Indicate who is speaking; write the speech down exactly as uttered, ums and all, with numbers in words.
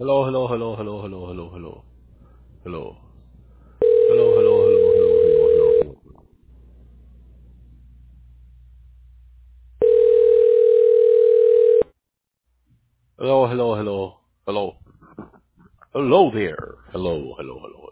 Speaker 1: Hello, hello, hello, hello, hello, hello, hello, hello, hello, hello, hello, hello, hello, hello. Hello, hello, hello, hello, hello there. Hello, hello, hello.